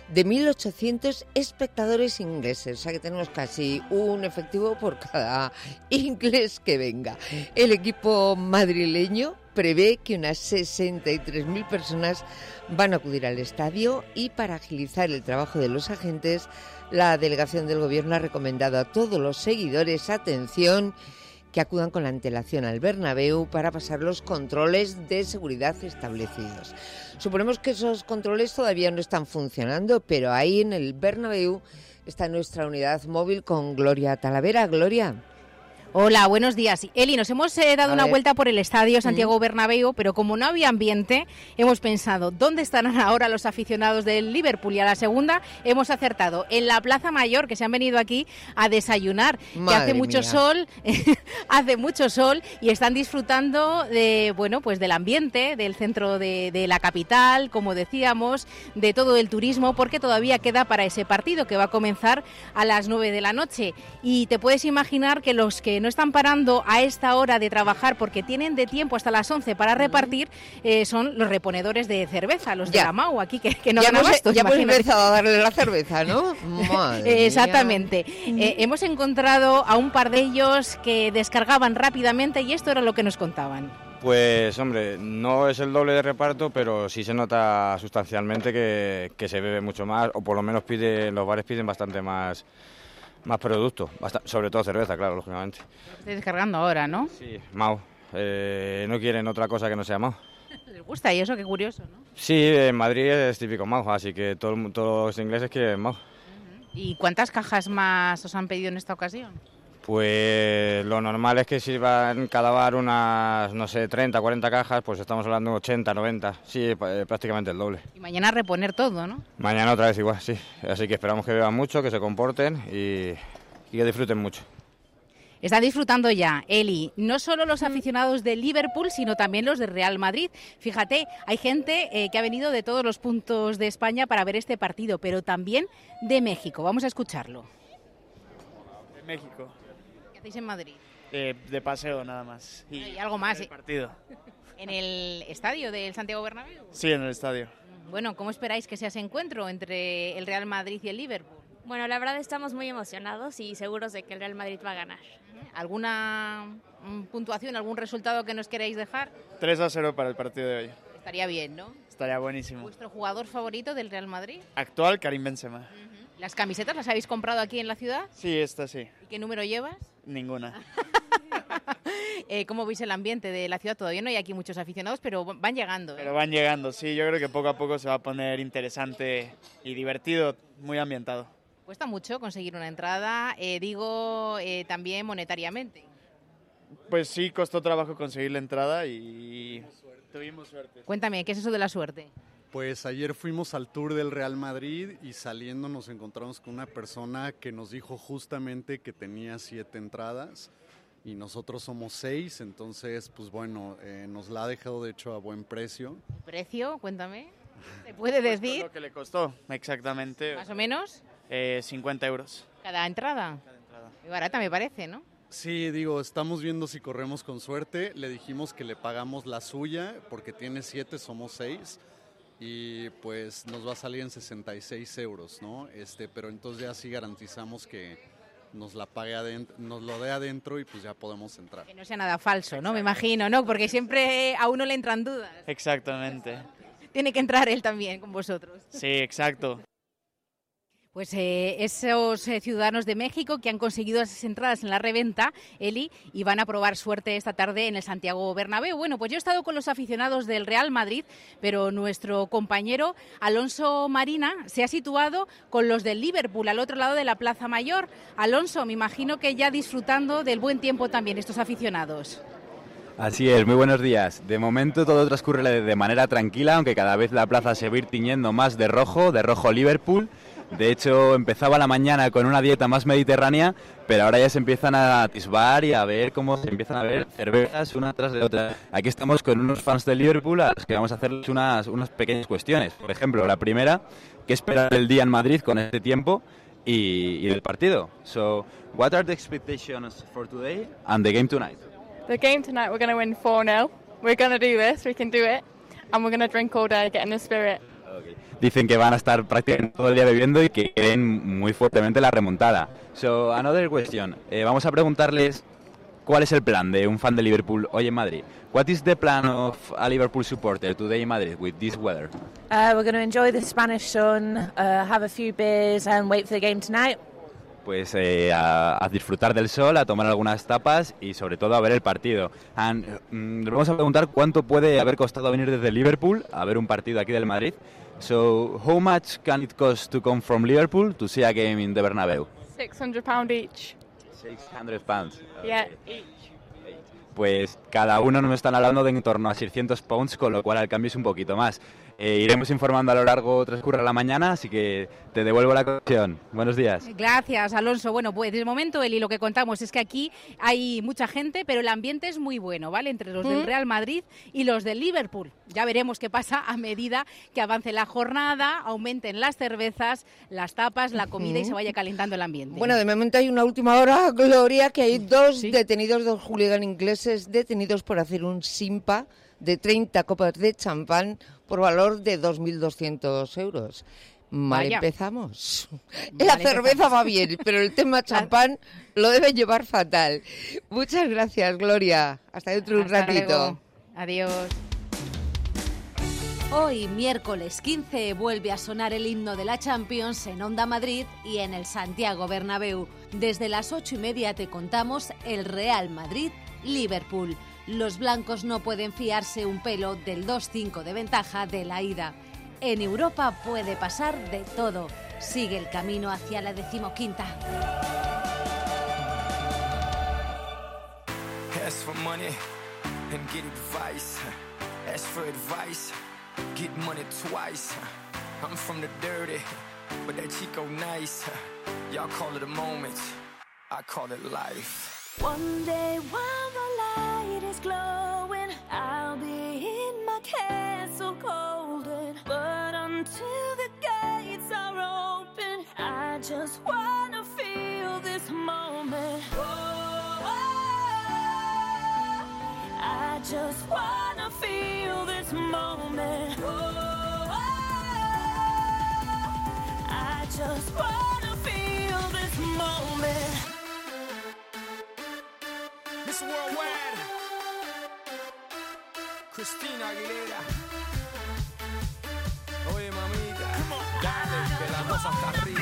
de mil ochocientos espectadores ingleses, o sea que tenemos casi un efectivo por cada inglés que venga. El equipo madrileño prevé que unas sesenta y tres mil personas van a acudir al estadio y para agilizar el trabajo de los agentes, la delegación del Gobierno ha recomendado a todos los seguidores, atención, que acudan con antelación al Bernabéu para pasar los controles de seguridad establecidos. Suponemos que esos controles todavía no están funcionando, pero ahí en el Bernabéu está nuestra unidad móvil con Gloria Talavera. Gloria. Hola, buenos días. Eli, nos hemos eh, dado A una ver. vuelta por el estadio Santiago Mm. Bernabéu, pero como no había ambiente, hemos pensado, ¿dónde estarán ahora los aficionados del Liverpool? Y a la segunda hemos acertado, en la Plaza Mayor, que se han venido aquí a desayunar, que Madre hace mucho mía. sol, hace mucho sol y están disfrutando de, bueno, pues del ambiente, del centro de, de la capital, como decíamos, de todo el turismo, porque todavía queda para ese partido que va a comenzar a las nueve de la noche. Y te puedes imaginar que los que no están parando a esta hora de trabajar porque tienen de tiempo hasta las once para repartir eh, son los reponedores de cerveza, los de Ya. la MAU, aquí que, que no ya dan hemos, abasto, ya hemos imagínate. empezado a darle la cerveza, ¿no? Madre Eh, mía. Exactamente. Eh, hemos encontrado a un par de ellos que descargaban rápidamente y esto era lo que nos contaban. Pues hombre, no es el doble de reparto, pero sí se nota sustancialmente que, que se bebe mucho más, o por lo menos pide, los bares piden bastante más, más producto, bast- sobre todo cerveza, claro, lógicamente. Estoy descargando ahora, ¿no? Sí, Mau, eh, no quieren otra cosa que no sea Mau. Les gusta y eso, qué curioso, ¿no? Sí, en Madrid es típico Mau, así que todo el mu- todos los ingleses quieren Mau. ¿Y cuántas cajas más os han pedido en esta ocasión? Pues lo normal es que sirvan cada bar unas, no sé, treinta, cuarenta cajas, pues estamos hablando de ochenta, noventa, sí, pa- eh, prácticamente el doble. Y mañana reponer todo, ¿no? Mañana otra vez igual, sí. Así que esperamos que beban mucho, que se comporten y, y que disfruten mucho. Están disfrutando ya, Eli, no solo los aficionados de Liverpool, sino también los de Real Madrid. Fíjate, hay gente eh, que ha venido de todos los puntos de España para ver este partido, pero también de México. Vamos a escucharlo. De México, ¿Qué hacéis en Madrid? eh, de paseo nada más. Y, Y algo más, el ¿eh? partido. ¿En el estadio del Santiago Bernabéu? Sí, en el estadio. Bueno, ¿cómo esperáis que sea ese encuentro entre el Real Madrid y el Liverpool? Bueno, la verdad estamos muy emocionados y seguros de que el Real Madrid va a ganar. ¿Alguna mm, puntuación, algún resultado que nos queráis dejar? tres a cero para el partido de hoy. Estaría bien, ¿no? Estaría buenísimo. ¿Vuestro jugador favorito del Real Madrid? Actual, Karim Benzema. ¿Las camisetas las habéis comprado aquí en la ciudad? Sí, esta sí. ¿Y qué número llevas? Ninguna. Eh, ¿Cómo veis el ambiente de la ciudad? Todavía no hay aquí muchos aficionados, pero van llegando. ¿eh? Pero van llegando, sí. Yo creo que poco a poco se va a poner interesante y divertido, muy ambientado. Cuesta mucho conseguir una entrada, eh, digo eh, también monetariamente. Pues sí, costó trabajo conseguir la entrada y tuvimos suerte. Cuéntame, ¿qué es eso de la suerte? Pues ayer fuimos al tour del Real Madrid y saliendo nos encontramos con una persona que nos dijo justamente que tenía siete entradas y nosotros somos seis, entonces pues bueno, eh, nos la ha dejado de hecho a buen precio. ¿Precio? Cuéntame. ¿Se puede Pues decir? por lo que le costó, exactamente. ¿Más o menos? Eh, cincuenta euros. ¿Cada entrada? Cada entrada. Muy barata me parece, ¿no? Sí, digo, estamos viendo si corremos con suerte, le dijimos que le pagamos la suya porque tiene siete, somos seis. Y pues nos va a salir en sesenta y seis euros, ¿no? Este, pero entonces ya sí garantizamos que nos la pague adentro, nos lo dé adentro y pues ya podemos entrar. Que no sea nada falso, ¿no? Me imagino, ¿no? Porque siempre a uno le entran dudas. Exactamente. Tiene que entrar él también con vosotros. Sí, exacto. Pues eh, esos eh, ciudadanos de México que han conseguido esas entradas en la reventa, Eli, y van a probar suerte esta tarde en el Santiago Bernabéu. Bueno, pues yo he estado con los aficionados del Real Madrid, pero nuestro compañero Alonso Marina se ha situado con los del Liverpool, al otro lado de la Plaza Mayor. Alonso, me imagino que ya disfrutando del buen tiempo también estos aficionados. Así es, muy buenos días. De momento todo transcurre de manera tranquila, aunque cada vez la plaza se va a ir tiñendo más de rojo, de rojo Liverpool. De hecho, empezaba la mañana con una dieta más mediterránea, pero ahora ya se empiezan a atisbar y a ver cómo se empiezan a ver cervezas una tras de otra. Aquí estamos con unos fans de Liverpool a los que vamos a hacerles unas, unas pequeñas cuestiones. Por ejemplo, la primera, ¿qué esperar del día en Madrid con este tiempo y, y del partido? So, what are the expectations for today and the game tonight? The game tonight, we're going to win four nil. We're going to do this, we can do it, and we're going to drink all day, get in the spirit. Okay. dicen que van a estar prácticamente todo el día bebiendo y que creen muy fuertemente la remontada. So, another question. Eh, vamos a preguntarles cuál es el plan de un fan de Liverpool hoy en Madrid. What is the plan of a Liverpool supporter today in Madrid with this weather? Uh, we're going to enjoy the Spanish sun, uh, have a few beers and wait for the game tonight. Pues eh, a, a disfrutar del sol, a tomar algunas tapas y sobre todo a ver el partido. And, mm, le vamos a preguntar cuánto puede haber costado venir desde Liverpool a ver un partido aquí del Madrid. So, how much can it cost to come from Liverpool to see a game in the Bernabeu? six hundred pounds each. six hundred pounds. Okay. Yeah, each. Pues cada uno nos están hablando de en torno a seiscientos pounds, con lo cual el cambio es un poquito más. Eh, iremos informando a lo largo, transcurre la mañana, así que te devuelvo la conexión. Buenos días. Gracias, Alonso. Bueno, pues de momento, Eli, lo que contamos es que aquí hay mucha gente, pero el ambiente es muy bueno, ¿vale? Entre los ¿Mm? del Real Madrid y los del Liverpool. Ya veremos qué pasa a medida que avance la jornada, aumenten las cervezas, las tapas, la comida ¿Mm? y se vaya calentando el ambiente. Bueno, de momento hay una última hora, Gloria, que hay dos ¿Sí? detenidos, dos hooligan ingleses detenidos por hacer un simpa de treinta copas de champán por valor de dos mil doscientos euros. Mal Vaya. empezamos. Mal la cerveza empezamos. va bien, pero el tema champán lo deben llevar fatal. Muchas gracias, Gloria. Hasta dentro de un ratito. Luego. Adiós. Hoy, miércoles quince, vuelve a sonar el himno de la Champions en Onda Madrid y en el Santiago Bernabéu. Desde las ocho y media te contamos el Real Madrid-Liverpool. Los blancos no pueden fiarse un pelo del dos cinco de ventaja de la ida. En Europa puede pasar de todo. Sigue el camino hacia la decimoquinta. Ask for money and get advice. Ask for advice, get money twice. I'm from the dirty, but that Chico nice. Y'all call it a moment, I call it life. One day while the light is glowing, I'll be in my castle golden. But until the gates are open, I just wanna feel this moment. Oh, I just wanna feel this moment. Oh, I just wanna feel this moment. Miss Worldwide, Cristina Aguilera. Oye, mamita, dale, que la cosa está arriba.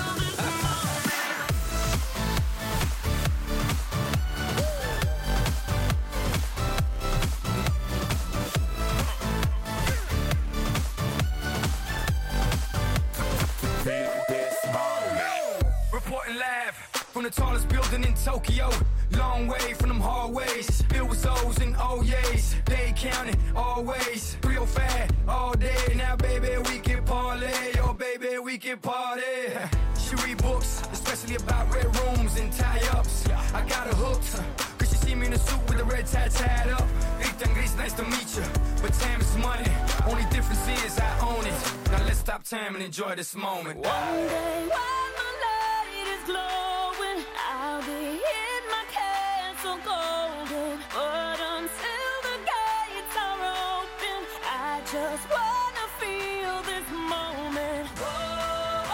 Reporting live from the tallest building in Tokyo. Long way from them hallways, filled with O's and O's. They counting always, real fat all day. Now, baby, we can parlay. Oh, baby, we can party. She read books, especially about red rooms and tie-ups. I got her hooked, cause she see me in a suit with the red tie tied up. Ethan Gris, nice to meet you, but time is money. Only difference is I own it. Now let's stop time and enjoy this moment. One day while the light is glowing, I'll be in my castle golden. But until the gates are open, I just wanna feel this moment. Oh,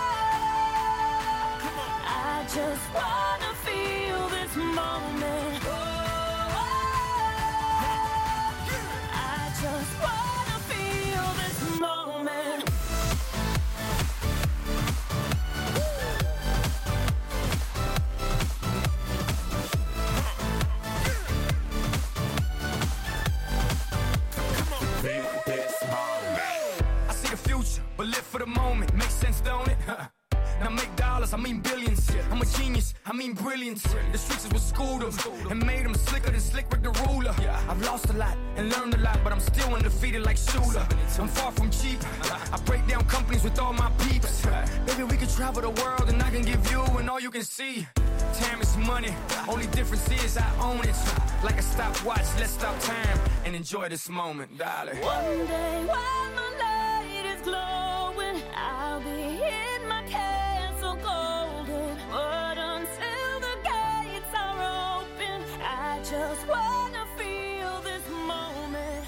I just wanna feel this moment. Oh, I just wanna feel this moment. I see the future, but live for the moment. Makes sense, don't it? Now make dollars, I mean billions. I'm a genius, I mean brilliance. The streets is what schooled them and made them slicker than Slick Rick the ruler. I've lost a lot and learned a lot, but I'm still undefeated like Shooter. I'm far from cheap. I break down companies with all my peeps. Baby, we can travel the world and I can give you and all you can see. Time is money, only difference is I own it. Like a stopwatch, let's stop time and enjoy this moment, darling. One day while the light is glowing, I'll be in my castle golden. But until the gates are open, I just wanna feel this moment. Oh,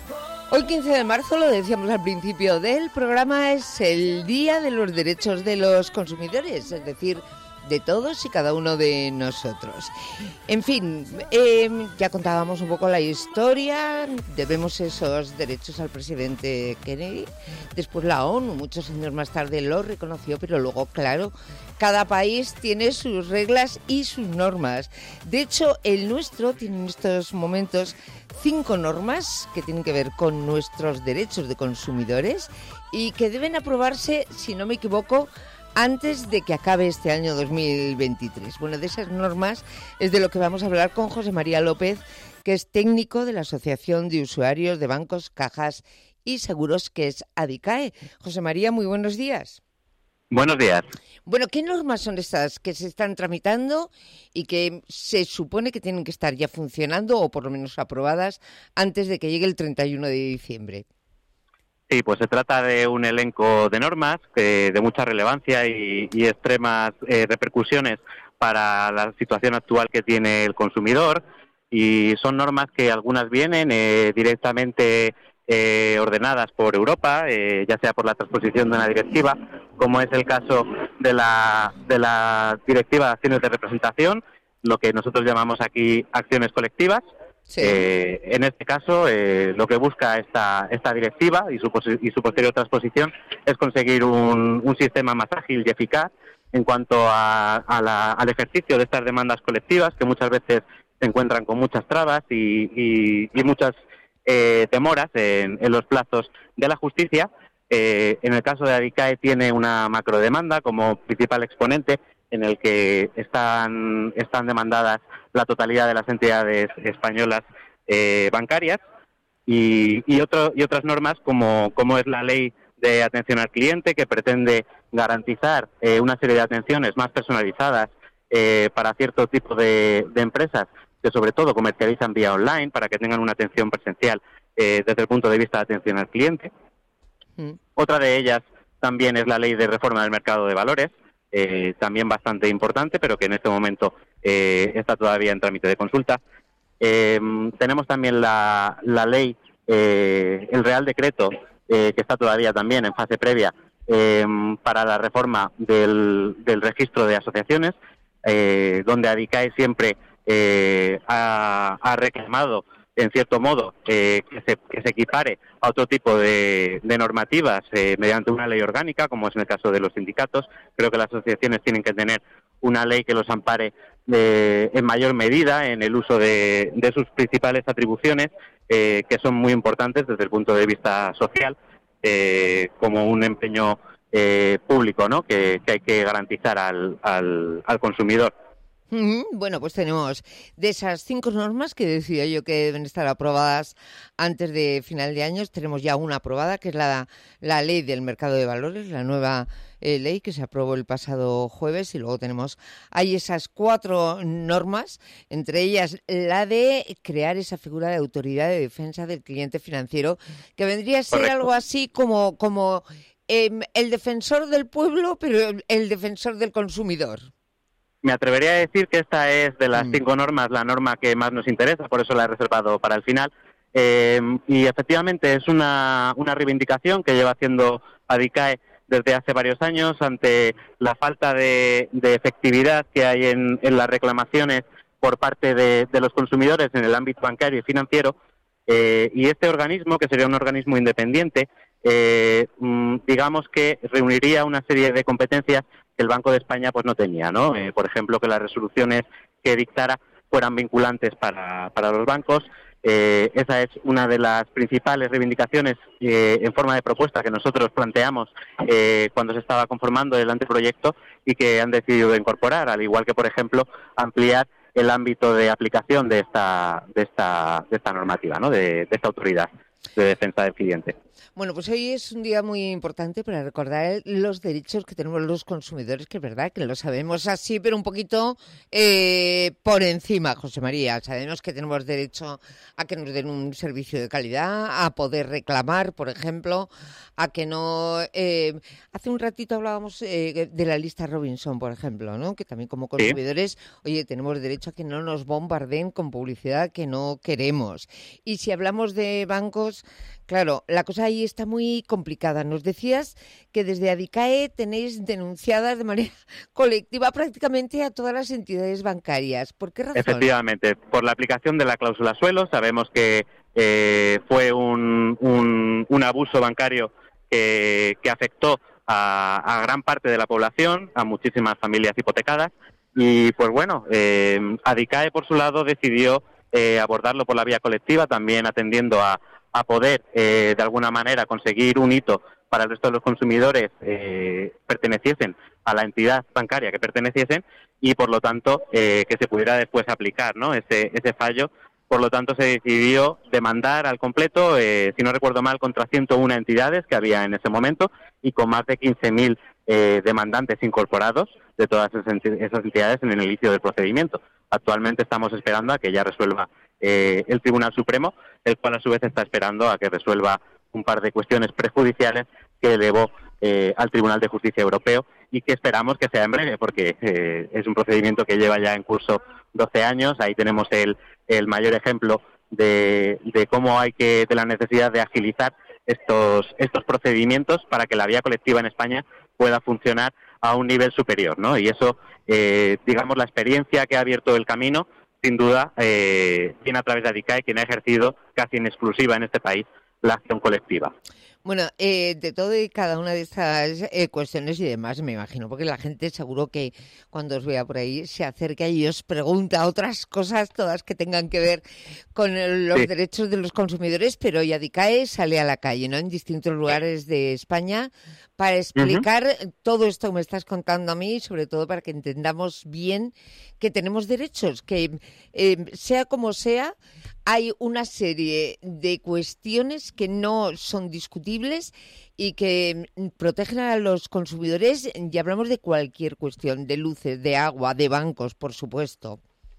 Hoy quince de marzo, lo decíamos al principio del programa, es el Día de los Derechos de los Consumidores, es decir, de todos y cada uno de nosotros. En fin, eh, ya contábamos un poco la historia, debemos esos derechos al presidente Kennedy, después la ONU, muchos años más tarde lo reconoció, pero luego, claro, cada país tiene sus reglas y sus normas. De hecho, el nuestro tiene en estos momentos cinco normas que tienen que ver con nuestros derechos de consumidores y que deben aprobarse, si no me equivoco, antes de que acabe este año dos mil veintitrés. Bueno, de esas normas es de lo que vamos a hablar con José María López, que es técnico de la Asociación de Usuarios de Bancos, Cajas y Seguros, que es ADICAE. José María, muy buenos días. Buenos días. Bueno, ¿qué normas son estas que se están tramitando y que se supone que tienen que estar ya funcionando o por lo menos aprobadas antes de que llegue el treinta y uno de diciembre? Sí, pues se trata de un elenco de normas que, de mucha relevancia y, y extremas eh, repercusiones para la situación actual que tiene el consumidor, y son normas que algunas vienen eh, directamente eh, ordenadas por Europa, eh, ya sea por la transposición de una directiva, como es el caso de la, de la Directiva de Acciones de Representación, lo que nosotros llamamos aquí acciones colectivas. Sí. Eh, en este caso, eh, lo que busca esta esta directiva y su, y su posterior transposición es conseguir un, un sistema más ágil y eficaz en cuanto a, a la, al ejercicio de estas demandas colectivas, que muchas veces se encuentran con muchas trabas y, y, y muchas eh, demoras en, en los plazos de la justicia. Eh, en el caso de ADICAE tiene una macrodemanda como principal exponente, en el que están están demandadas la totalidad de las entidades españolas eh, bancarias y, y, otro, y otras normas como, como es la Ley de Atención al Cliente, que pretende garantizar eh, una serie de atenciones más personalizadas eh, para cierto tipo de, de empresas que sobre todo comercializan vía online, para que tengan una atención presencial eh, desde el punto de vista de atención al cliente. Mm. Otra de ellas también es la Ley de Reforma del Mercado de Valores, Eh, también bastante importante, pero que en este momento eh, está todavía en trámite de consulta. Eh, tenemos también la, la ley, eh, el Real Decreto, eh, que está todavía también en fase previa eh, para la reforma del, del registro de asociaciones, eh, donde ADICAE siempre eh, ha, ha reclamado, en cierto modo, eh, que, se, que se equipare a otro tipo de, de normativas eh, mediante una ley orgánica, como es en el caso de los sindicatos. Creo que las asociaciones tienen que tener una ley que los ampare eh, en mayor medida en el uso de, de sus principales atribuciones, eh, que son muy importantes desde el punto de vista social, eh, como un empeño eh, público, ¿no?, que, que hay que garantizar al, al, al consumidor. Bueno, pues tenemos de esas cinco normas que decía yo que deben estar aprobadas antes de final de año, tenemos ya una aprobada, que es la, la Ley del Mercado de Valores, la nueva eh, ley que se aprobó el pasado jueves, y luego tenemos hay esas cuatro normas, entre ellas la de crear esa figura de autoridad de defensa del cliente financiero, que vendría a ser Correcto. algo así como, como eh, el defensor del pueblo, pero el, el defensor del consumidor. Me atrevería a decir que esta es, de las cinco normas, la norma que más nos interesa, por eso la he reservado para el final. Eh, y efectivamente es una, una reivindicación que lleva haciendo ADICAE desde hace varios años ante la falta de, de efectividad que hay en, en las reclamaciones por parte de, de los consumidores en el ámbito bancario y financiero. Eh, y este organismo, que sería un organismo independiente, eh, digamos que reuniría una serie de competencias que el Banco de España pues no tenía, ¿no? Eh, por ejemplo, que las resoluciones que dictara fueran vinculantes para, para los bancos. Eh, esa es una de las principales reivindicaciones eh, en forma de propuesta que nosotros planteamos eh, cuando se estaba conformando el anteproyecto y que han decidido incorporar, al igual que, por ejemplo, ampliar el ámbito de aplicación de esta de esta de esta normativa, ¿no?, de, de esta autoridad de defensa del cliente. Bueno, pues hoy es un día muy importante para recordar los derechos que tenemos los consumidores, que es verdad que lo sabemos así, pero un poquito eh, por encima, José María. Sabemos que tenemos derecho a que nos den un servicio de calidad, a poder reclamar, por ejemplo, a que no... Eh, hace un ratito hablábamos eh, de la lista Robinson, por ejemplo, ¿no?, que también como consumidores, ¿sí?, oye, tenemos derecho a que no nos bombardeen con publicidad que no queremos. Y si hablamos de bancos, bancos, claro, la cosa ahí está muy complicada. Nos decías que desde ADICAE tenéis denunciadas de manera colectiva prácticamente a todas las entidades bancarias. ¿Por qué razón? Efectivamente, por la aplicación de la cláusula suelo. Sabemos que eh, fue un, un, un abuso bancario que, que afectó a, a gran parte de la población, a muchísimas familias hipotecadas. Y pues bueno, eh, ADICAE por su lado decidió eh, abordarlo por la vía colectiva, también atendiendo a, a poder eh, de alguna manera conseguir un hito para el resto de los consumidores eh, perteneciesen a la entidad bancaria que perteneciesen y por lo tanto eh, que se pudiera después aplicar, ¿no?, ese, ese fallo. Por lo tanto se decidió demandar al completo, eh, si no recuerdo mal, contra ciento una entidades que había en ese momento y con más de quince mil eh, demandantes incorporados de todas esas entidades en el inicio del procedimiento. Actualmente estamos esperando a que ya resuelva eh, el Tribunal Supremo, el cual a su vez está esperando a que resuelva un par de cuestiones prejudiciales que elevó eh, al Tribunal de Justicia Europeo y que esperamos que sea en breve, porque eh, es un procedimiento que lleva ya en curso doce años. Ahí tenemos el, el mayor ejemplo de, de cómo hay que, de la necesidad de agilizar estos, estos procedimientos para que la vía colectiva en España pueda funcionar a un nivel superior, ¿no? Y eso, eh, digamos, la experiencia que ha abierto el camino, sin duda, eh, viene a través de ADICAE, quien ha ejercido casi en exclusiva en este país la acción colectiva. Bueno, eh, de todo y cada una de estas eh, cuestiones y demás, me imagino, porque la gente seguro que cuando os vea por ahí se acerca y os pregunta otras cosas, todas que tengan que ver con el, los sí. derechos de los consumidores, pero y ADICAE sale a la calle, ¿no?, en distintos lugares de España para explicar uh-huh. todo esto que me estás contando a mí, sobre todo para que entendamos bien que tenemos derechos, que eh, sea como sea, hay una serie de cuestiones que no son discutibles y que protegen a los consumidores, y hablamos de cualquier cuestión, de luces, de agua, de bancos, por supuesto.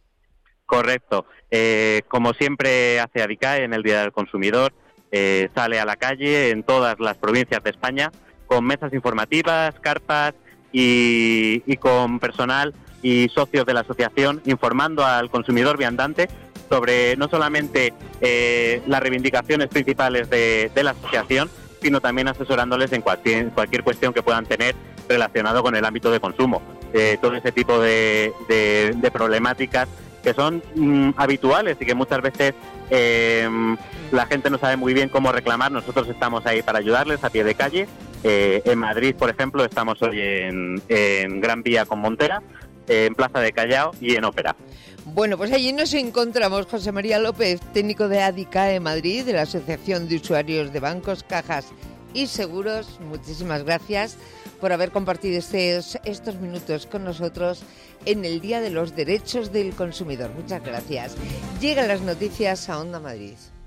Correcto. Eh, como siempre hace ADICAE en el Día del Consumidor, eh, sale a la calle en todas las provincias de España con mesas informativas, carpas y, y con personal y socios de la asociación informando al consumidor viandante sobre no solamente eh, las reivindicaciones principales de, de la asociación, sino también asesorándoles en cualquier, cualquier cuestión que puedan tener relacionado con el ámbito de consumo. Eh, todo ese tipo de, de, de problemáticas que son mm, habituales y que muchas veces eh, la gente no sabe muy bien cómo reclamar. Nosotros estamos ahí para ayudarles a pie de calle. Eh, en Madrid, por ejemplo, estamos hoy en, en Gran Vía con Montera, en Plaza de Callao y en Ópera. Bueno, pues allí nos encontramos. José María López, técnico de ADICAE Madrid, de la Asociación de Usuarios de Bancos, Cajas y Seguros. Muchísimas gracias por haber compartido estos, estos minutos con nosotros en el Día de los Derechos del Consumidor. Muchas gracias. Llegan las noticias a Onda Madrid.